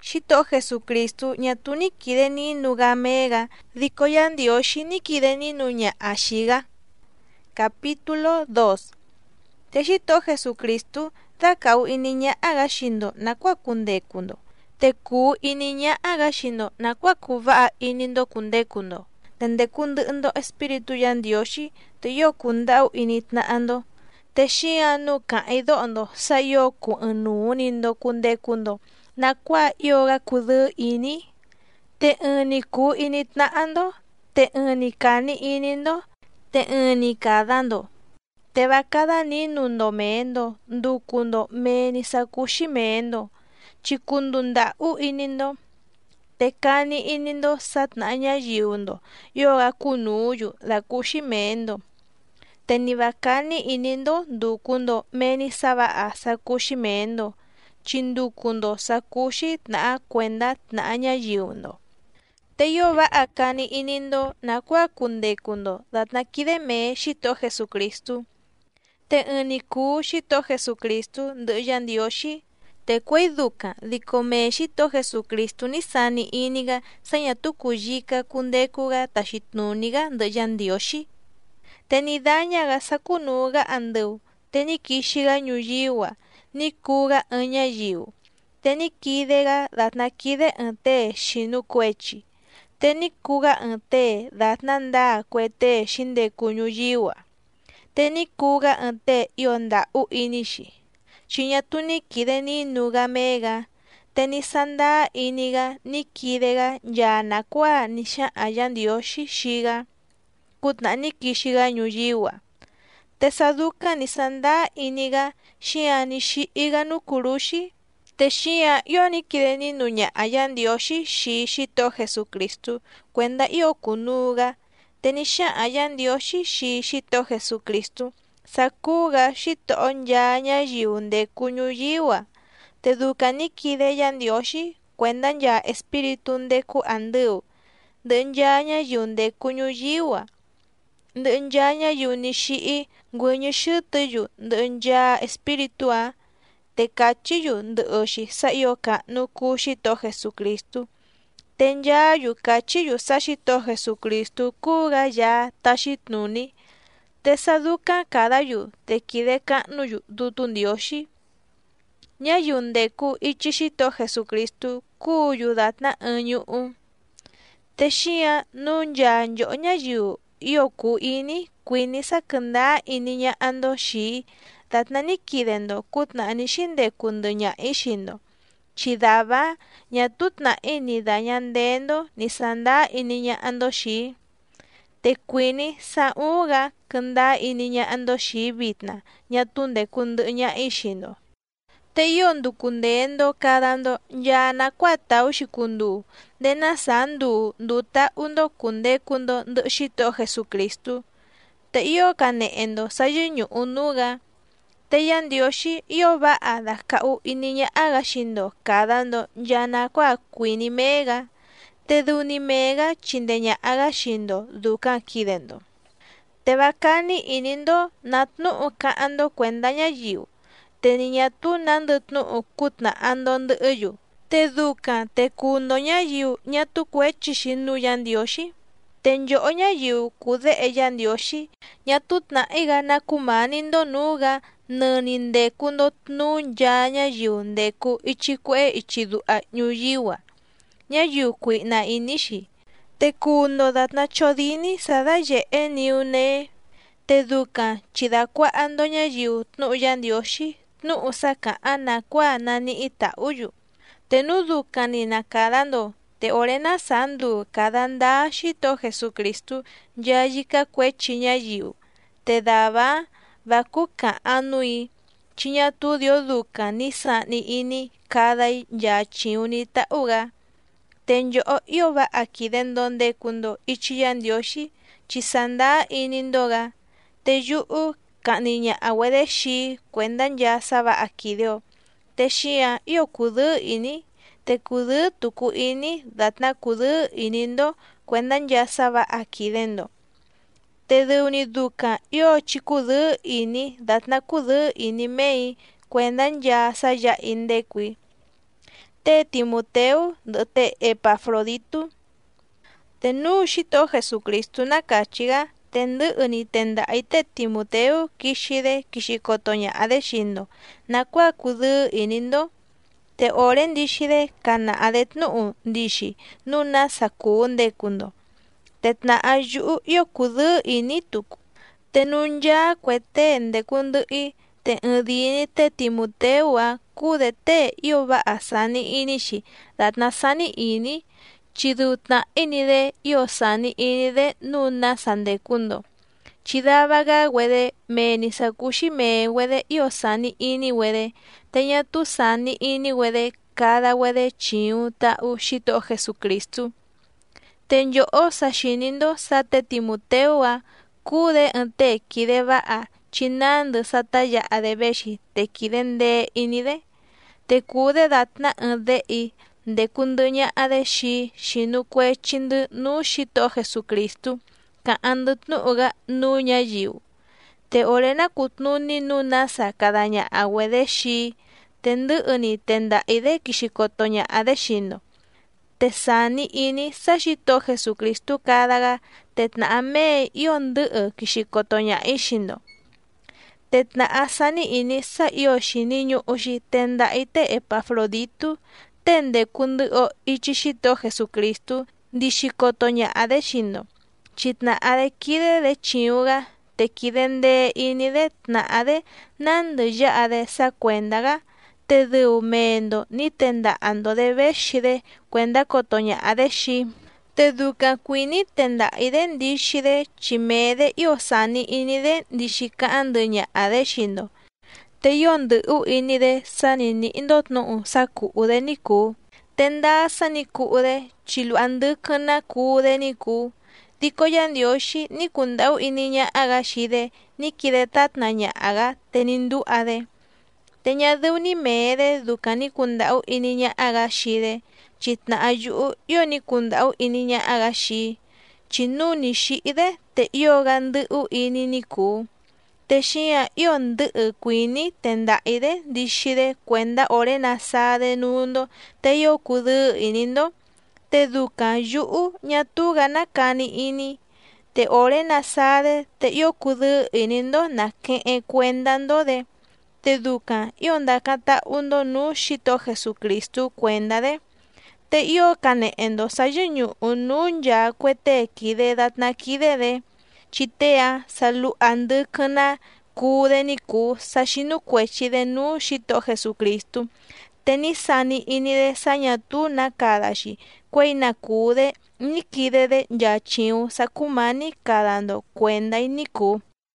Xito Jesucristo ñatu nikideni nugamega, dikoyan Dioshi nikideni nuña ashiga. Capítulo 2. Te xito Jesucristo dakau iniña agashindo nakua kundekundo. Te ku iniña agashindo nakua kuva inindo kundekundo. Tende kundundo espiritu yan Dioshi te yo kundau initnaando. Te shianu kaidondo sa yo kuununindo kundekundo. Nakua yoga kudu ini. Te uni ku initnaando. Te uni kani inindo. Te uni kadando. Te bakada ni nundo mendo. Ndukundo meni sakushi mendo. Chikundunda u inindo. Te kani inindo satnaña yiundo. Yoga kunuyu la kushi mendo. Te nibakani inindo ndukundo meni saba sakushi mendo. Chindukundo sakushi tna kwenda tnaña yiundo. Te yoba akani inindo nakua kundekundo datnakide me xito Jesucristo. Te uniku xito Jesucristo nduyan Dioshi. Te kueiduka dikome xito Jesucristo nisani iniga sañatu kuyika kundekuga tashitnuniga nduyan Dioshi. Te nidañaga sakunuga andeu. Te nikishiga ñuyiwa. Nikuga ñayiu. Te nikidega datnakide ante shinu kwechi. Te nikuga ante datnanda kwete shindeku ñuyiwa. Te nikuga ante yonda u inishi. Chiñatu nikide ni nugamega. Te nisanda iniga nikidega ya nakua nisha ayan Dioshi shiga. Kutna nikishiga ñuyiwa. Te saduka nisanda iniga shia nishiiga nukurushi. Te shia yo nikideni nuña ayan Dioshi shi shito Jesucristo kwenda yo kunuga. Te nisha ayan Dioshi shi shito Jesucristo. Sakuga shito onyaña yiunde kuñuyiwa. Te duka nikide yan Dioshi kwenda ya espiritu ndeku andeu. Nyaña yiunde kuñuyiwa. Nyaña yunishi nguñu shutuyu nya espiritua. Te kachiyu ndushi sayoka nuku shito Jesucristo. Te nyayu kachiyu sa shito Jesucristo kuga ya tashitnuni. Te saduka kadayu te kideka nuyu dutun Dioshi. Nyayundeku ichi shito Jesucristo kuyu datna unyu. Te shia nunya nyoña yu yoku ini kwini sakanda iniña ando shi. Datna nikidendo kutna anishinde kunduña ishindo. Chidaba ñatutna ini dañandendo nisanda iniña ando shi. Te kwini sauga kanda iniña ando shi bitna ñatunde kunduña ishindo. Te yondu kundendo kadando ya nakuata ushikundu. Dena sandu nduta undo kunde kundo ndushito Jesucristo. Te iyo kaneendo sayuñu unuga. Te yan Dioshi yo va a dakau iniña agashindo kadando ya nakua kwini mega. Te duni mega chindeña agashindo dukan kidendo. Te bakani inindo natnu ukaando kwendaña yiu. Te niñatu nandutnu ukutna ando nduyu. Te dukan te kundoña yiu ñatu kwechishinu yan Dioshi. Te nyoña yiu kude yan Dioshi. Ñatutna iga nakumanindo nuga. Nunindekundo nunyaña yiu ndeku ichikue ichidua ñuyiwa. Ñayu kuina inishi. Te kundo datna chodini sada ye niune. Te duka chidakua andoña yiu tnu yan Dioshi. Tnu usaka anakua nani ita uyu. Te nuduka ni nakadando. Te orena sandu kadanda shito Jesucristo yayika kwechiña yiu. Te daba bakuka anui. Chiñatu dio duka nisa ni ini kadai ya chiunita uga. Tenyo yoba akidendo ndekundo ichiyan Dioshi chisanda inindoga. Te yuu kaniña awede shi kwendan ya saba akideo. Te shia yo kudu ini. Te kudu tuku ini datna kudu inindo kwendan ya saba akidendo. Te duni duka yo chikudu ini datna kudu ini mei kwendan ya saya indekui. te Timoteo te Epafrodito. Te nu Xito Jesucristo nakachiga tendu'uni tenda'i te Timoteo kixide kixikotoña'ade xindo nakua kudɨɨ inindo te ore ndixide kana'ade tnu'u ndixi nuna sakuu ndekundo te tna'a yu'u io kudɨɨ ini tuku te nunyaa kue tee ndekundɨ'i te ɨɨn-dini te Timoteo'a kude tee io va'a sani inixi datna sani ini chidu tna'inide io sani inide nuna sandekundo chidavaga-wede meni sakuxi-mee-wede io sani ini-wede te ñatu sani ini-wede kada-wede chiun ta'u Xito'o Jesucristu. Te nyo'o saxinindo sa te Timoteo'a kude ɨɨn tee kide va'a chi nandɨ sataya'ade vexi te kide ndee inide te kude datna ɨɨn de'i ndekundɨña'ade xinu kuechindɨ nuu Xito'o Jesucristu ka'andɨ tnu'uga nuu ñayiu te ore nakutnuni nuu nasa kadaña'a-wede xii te ndɨ'ɨ-ni tenda'ide kixikotoña'ade xindo te sani ini sa Xito'o Jesucristu kadaga te tna'a mee io ndɨ'ɨ kixikotoña'i xindo te tna'a sani ini sa io xini ñu'uxi tenda'i te Epafroditu te ndekundɨ'ɨ ichi Xito'o Jesucristu ndixikotoña'ade xindo chi tna'ade kidede chiuga te kide ndee inide tna'ade nandɨ ya'ade sakuendaga te dɨu meendo ni tenda'andode vexide kuenda kotoña'ade xii te dukan kuini tenda'ide ndixide chi meede io sani inide ndixi ka'andɨ ña'ade xindo te io ndɨ'u inide sani ni'indo tnu'u saku'ude ni kuu te ndaa sani ku'ude chi lu'a ndɨkɨn na kuude ni kuu diko Yandioxi ni kunda'u ini ña'aga xide ni kide tatna ña'aga te ni ndu'ade te ñadɨu-ni meede dukan ni kunda'u ini ña'aga xide chi tna'a yu'u io ni kunda'u ini ña'aga xii chi nuu ni xi'ide te ioga ndɨ'u ini ni kuu te xi'an io ndɨ'ɨ kuini tenda'ide ndixide kuenda ore nasade nuundo te io kudɨɨ inindo te dukan yu'u ñatuga nakani ini te ore nasade te io kudɨɨ inindo nake'en kuendandode te dukan io ndakan ta'undo nuu Xito'o Jesucristu kuendade te io kane'endo sa yɨñu'u nuu nyaa kue tee kide datna kidede chi tee‑a salu'ha ndɨkɨn‑na kuude ni kuu saxinu kuechide nuu Xito'o Jesucristu te ni sani inide sa ñatu nakada‑xi kue'i nakuude ni kidede yaa chiun sakumani kadando kuendai ni kuu.